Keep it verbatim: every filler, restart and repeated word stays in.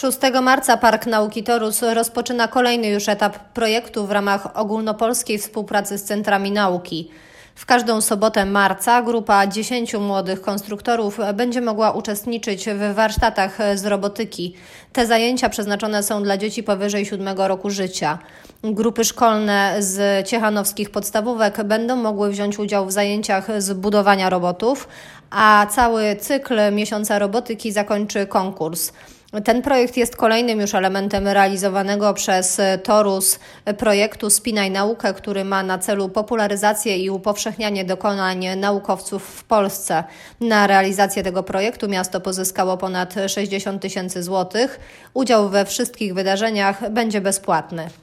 szóstego marca Park Nauki Torus rozpoczyna kolejny już etap projektu w ramach ogólnopolskiej współpracy z centrami nauki. W każdą sobotę marca grupa dziesięciu młodych konstruktorów będzie mogła uczestniczyć w warsztatach z robotyki. Te zajęcia przeznaczone są dla dzieci powyżej siódmego roku życia. Grupy szkolne z ciechanowskich podstawówek będą mogły wziąć udział w zajęciach z budowania robotów, a cały cykl miesiąca robotyki zakończy konkurs. Ten projekt jest kolejnym już elementem realizowanego przez Torus projektu Spinaj Naukę, który ma na celu popularyzację i upowszechnianie dokonań naukowców w Polsce. Na realizację tego projektu miasto pozyskało ponad sześćdziesiąt tysięcy złotych. Udział we wszystkich wydarzeniach będzie bezpłatny.